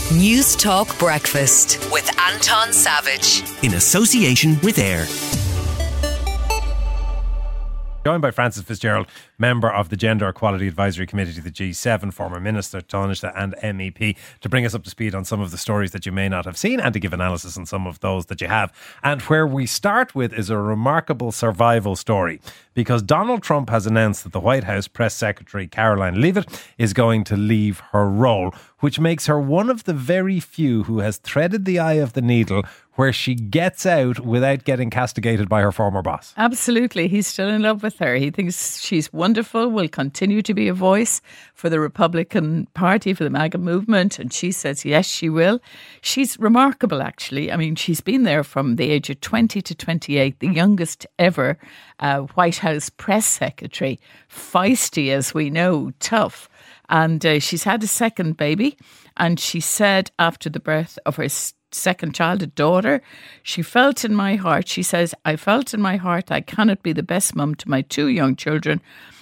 News Talk Breakfast with Anton Savage. In association with AIR. Joined by Frances Fitzgerald, member of the Gender Equality Advisory Committee to the G7, former Minister, Taoiseach and MEP, to bring us up to speed on some of the stories that you may not have seen and to give analysis on some of those that you have. And where we start with is a remarkable survival story, because Donald Trump has announced that the White House Press Secretary Caroline Leavitt is going to leave her role, which makes her one of the very few who has threaded the eye of the needle where she gets out without getting castigated by her former boss. Absolutely. He's still in love with her. He thinks she's wonderful, will continue to be a voice for the Republican Party, for the MAGA movement. And she says, yes, she will. She's remarkable, actually. I mean, she's been there from the age of 20 to 28, the youngest ever White House press secretary. Feisty, as we know, tough. And she's had a second baby. And she said after the birth of her second child, a daughter, she felt in my heart, she says, I felt in my heart I cannot be the best mum to my two young children.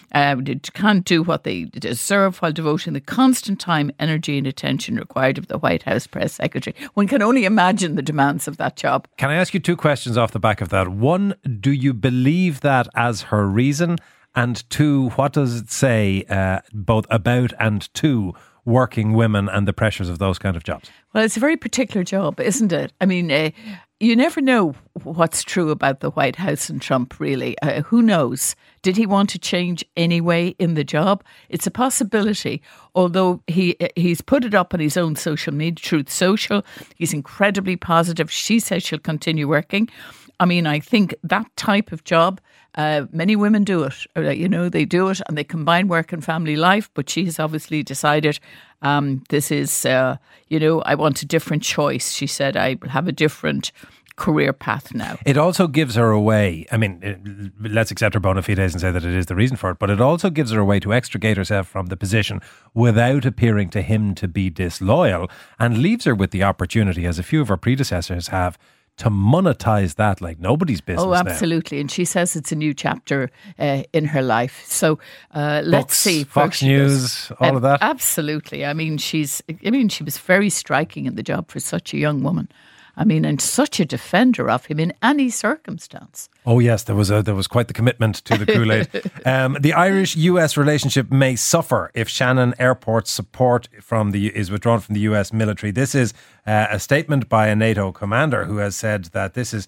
Can't do what they deserve while devoting the constant time, energy and attention required of the White House press secretary. One can only imagine the demands of that job. Can I ask you two questions off the back of that? One, do you believe that as her reason? And two, what does it say both about and to working women and the pressures of those kind of jobs? Well, it's a very particular job, isn't it? I mean, you never know what's true about the White House and Trump, really. Who knows? Did he want to change anyway in the job? It's a possibility, although he's put it up on his own social media, Truth Social. He's incredibly positive. She says she'll continue working. I mean, I think that type of job, many women do it. They do it and they combine work and family life. But she has obviously decided this is, I want a different choice. She said, I will have a different career path now. It also gives her a way, I mean, let's accept her bona fides and say that it is the reason for it, but it also gives her a way to extricate herself from the position without appearing to him to be disloyal, and leaves her with the opportunity, as a few of her predecessors have, to monetize that like nobody's business. Oh, absolutely. Now. And she says it's a new chapter in her life. So let's see. Fox News, all of that. Absolutely. I mean, she was very striking in the job for such a young woman. I mean, and such a defender of him in any circumstance. Oh yes, there was quite the commitment to the Kool-Aid. The Irish-US relationship may suffer if Shannon Airport's support is withdrawn from the US military. This is a statement by a NATO commander who has said that this is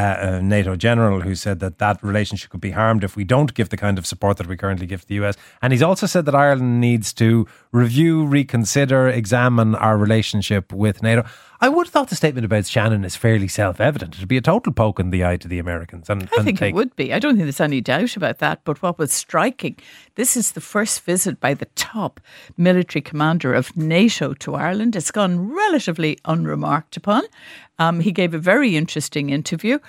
a NATO general who said that relationship could be harmed if we don't give the kind of support that we currently give to the US. And he's also said that Ireland needs to review, reconsider, examine our relationship with NATO. I would have thought the statement about Shannon is fairly self-evident. It'd be a total poke in the eye to the Americans. I think it would be. I don't think there's any doubt about that. But what was striking, this is the first visit by the top military commander of NATO to Ireland. It's gone relatively unremarked upon. He gave a very interesting interviews,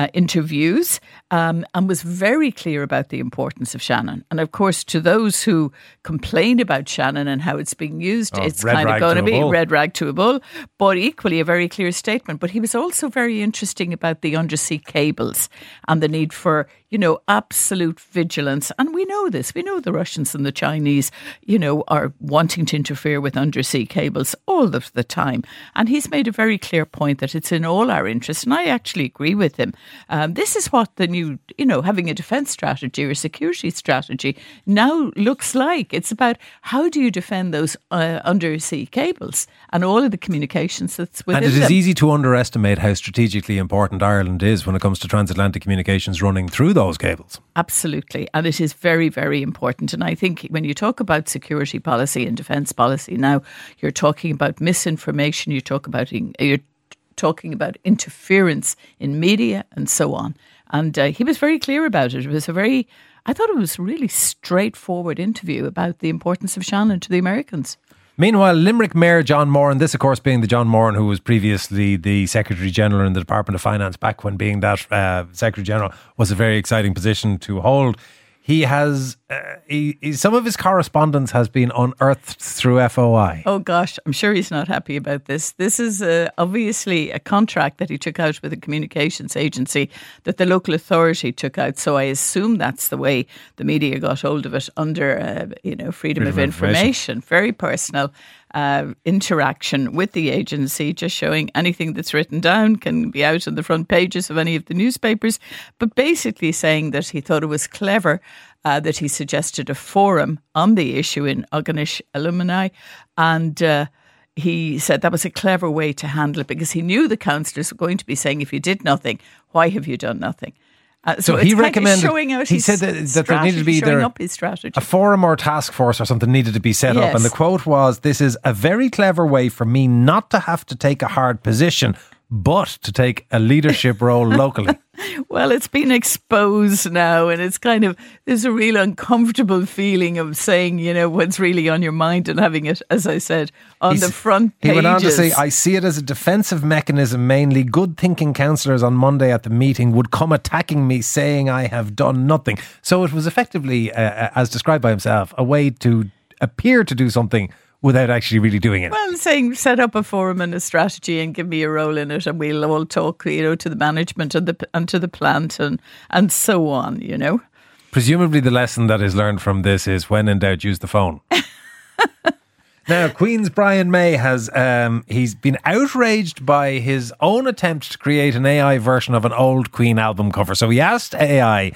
and was very clear about the importance of Shannon. And of course, to those who complain about Shannon and how it's being used, it's kind of going to be red rag to a bull, but equally a very clear statement. But he was also very interesting about the undersea cables and the need for, absolute vigilance. And we know this. We know the Russians and the Chinese, are wanting to interfere with undersea cables all of the time. And he's made a very clear point that it's in all our interests. And I actually agree with him. This is what the new, having a defence strategy or security strategy now looks like. It's about how do you defend those undersea cables and all of the communications that's within them. And it is easy to underestimate how strategically important Ireland is when it comes to transatlantic communications running through those cables. Absolutely. And it is very, very important. And I think when you talk about security policy and defence policy now, you're talking about misinformation, you're talking about interference in media and so on. And he was very clear about it. I thought it was a really straightforward interview about the importance of Shannon to the Americans. Meanwhile, Limerick Mayor John Moran, this of course being the John Moran who was previously the Secretary General in the Department of Finance, back when being that Secretary General was a very exciting position to hold. He has, some of his correspondence has been unearthed through FOI. Oh gosh, I'm sure he's not happy about this. This is obviously a contract that he took out with a communications agency that the local authority took out. So I assume that's the way the media got hold of it under, freedom of information. Very personal. interaction with the agency, just showing anything that's written down can be out on the front pages of any of the newspapers, but basically saying that he thought it was clever that he suggested a forum on the issue in Uganish alumni, and he said that was a clever way to handle it because he knew the councillors were going to be saying, if you did nothing, why have you done nothing? So he recommended, showing out he said that there needed to be either a forum or task force or something needed to be set up. And the quote was, "This is a very clever way for me not to have to take a hard position, but to take a leadership role locally." Well, it's been exposed now, and it's kind of, there's a real uncomfortable feeling of saying, you know, what's really on your mind and having it, as I said, on the front pages. He went on to say, "I see it as a defensive mechanism mainly. Good thinking councillors on Monday at the meeting would come attacking me saying I have done nothing." So it was effectively, as described by himself, a way to appear to do something without actually really doing it. Well, saying set up a forum and a strategy and give me a role in it, and we'll all talk, you know, to the management and to the plant and so on, you know. Presumably the lesson that is learned from this is, when in doubt, use the phone. Now, Queen's Brian May has he's been outraged by his own attempt to create an AI version of an old Queen album cover. So he asked AI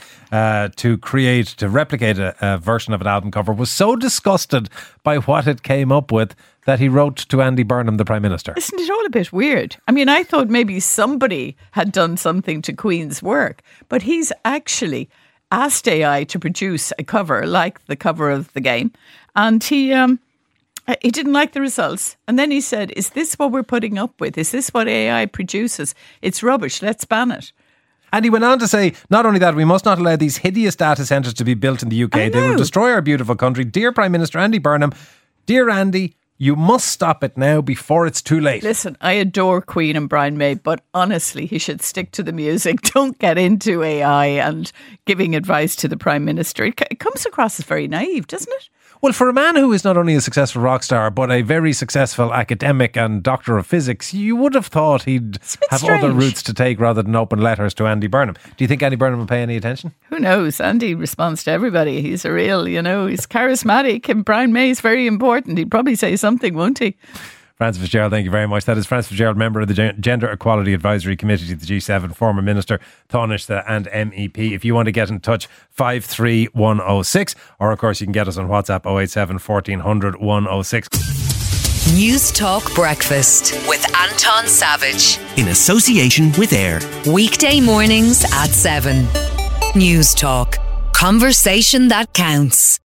to replicate a version of an album cover, was so disgusted by what it came up with that he wrote to Andy Burnham, the Prime Minister. Isn't it all a bit weird? I mean, I thought maybe somebody had done something to Queen's work, but he's actually asked AI to produce a cover like the cover of the game, and he didn't like the results. And then he said, "Is this what we're putting up with? Is this what AI produces? It's rubbish. Let's ban it." And he went on to say, not only that, we must not allow these hideous data centres to be built in the UK. They will destroy our beautiful country. Dear Prime Minister Andy Burnham, dear Andy, you must stop it now before it's too late. Listen, I adore Queen and Brian May, but honestly, he should stick to the music. Don't get into AI and giving advice to the Prime Minister. It comes across as very naive, doesn't it? Well, for a man who is not only a successful rock star, but a very successful academic and doctor of physics, you would have thought he'd have other routes to take rather than open letters to Andy Burnham. Do you think Andy Burnham will pay any attention? Who knows? Andy responds to everybody. He's a real, he's charismatic, and Brian May is very important. He'd probably say something, won't he? Frances Fitzgerald, thank you very much. That is Frances Fitzgerald, member of the Gender Equality Advisory Committee to the G7, former Minister, Taoiseach and MEP. If you want to get in touch, 53106, or of course you can get us on WhatsApp 087 1400 106. News Talk Breakfast with Anton Savage. In association with AIR. Weekday mornings at 7. News Talk. Conversation that counts.